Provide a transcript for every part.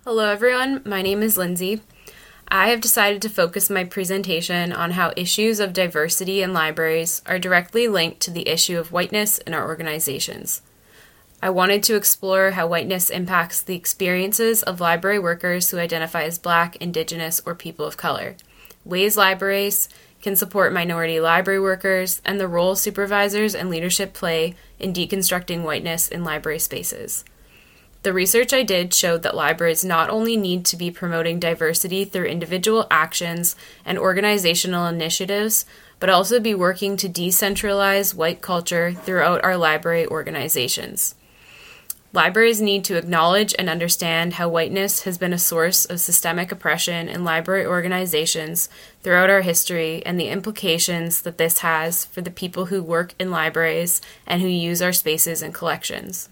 Hello everyone, my name is Lindsay. I have decided to focus my presentation on how issues of diversity in libraries are directly linked to the issue of whiteness in our organizations. I wanted to explore how whiteness impacts the experiences of library workers who identify as Black, Indigenous, or people of color, ways libraries can support minority library workers, and the role supervisors and leadership play in deconstructing whiteness in library spaces. The research I did showed that libraries not only need to be promoting diversity through individual actions and organizational initiatives, but also be working to decentralize white culture throughout our library organizations. Libraries need to acknowledge and understand how whiteness has been a source of systemic oppression in library organizations throughout our history and the implications that this has for the people who work in libraries and who use our spaces and collections.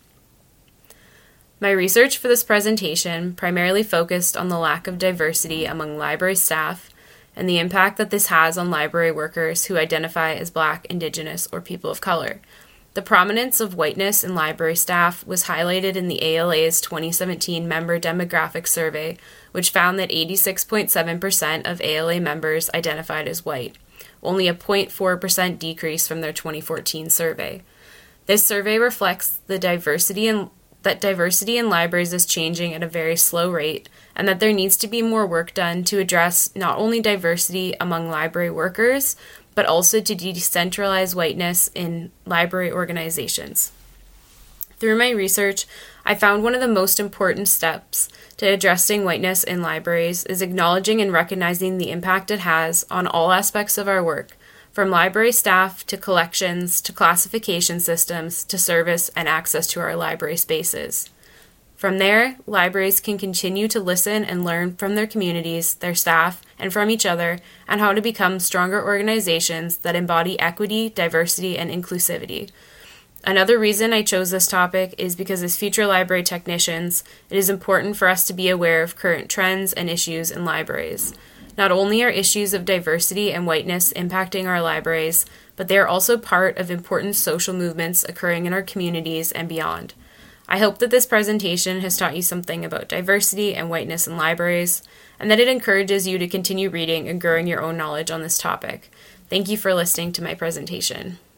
My research for this presentation primarily focused on the lack of diversity among library staff and the impact that this has on library workers who identify as Black, Indigenous, or people of color. The prominence of whiteness in library staff was highlighted in the ALA's 2017 member demographic survey, which found that 86.7% of ALA members identified as white, only a 0.4% decrease from their 2014 survey. This survey reflects that diversity in libraries is changing at a very slow rate, and that there needs to be more work done to address not only diversity among library workers, but also to decentralize whiteness in library organizations. Through my research, I found one of the most important steps to addressing whiteness in libraries is acknowledging and recognizing the impact it has on all aspects of our work, from library staff to collections to classification systems to service and access to our library spaces. From there, libraries can continue to listen and learn from their communities, their staff, and from each other on how to become stronger organizations that embody equity, diversity, and inclusivity. Another reason I chose this topic is because as future library technicians, it is important for us to be aware of current trends and issues in libraries. Not only are issues of diversity and whiteness impacting our libraries, but they are also part of important social movements occurring in our communities and beyond. I hope that this presentation has taught you something about diversity and whiteness in libraries, and that it encourages you to continue reading and growing your own knowledge on this topic. Thank you for listening to my presentation.